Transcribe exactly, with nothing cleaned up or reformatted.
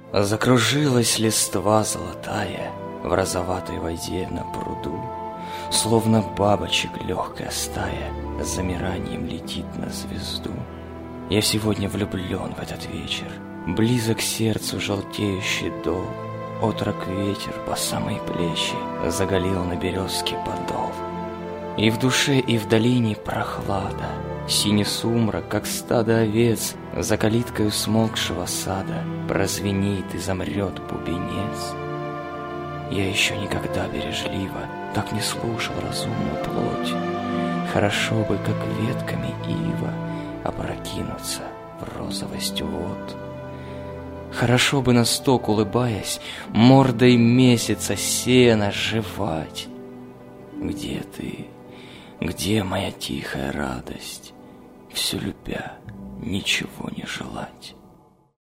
Закружилась листва золотая в розоватой воде на пруду, словно бабочек легкая стая с замиранием летит на звезду. Я сегодня влюблен в этот вечер, близок к сердцу желтеющий дол, отрок ветер по самые плечи заголил на березке подол. И в душе, и в долине прохлада, синий сумрак, как стадо овец, за калиткою смолкшего сада прозвенит и замрет бубенец. Я еще никогда бережливо так не слушал разумную плоть. Хорошо бы, как ветками ива, опрокинуться в розовость вод. Хорошо бы на сток, улыбаясь, мордой месяца сено жевать. Где ты? Где моя тихая радость? Все любя, ничего не желать.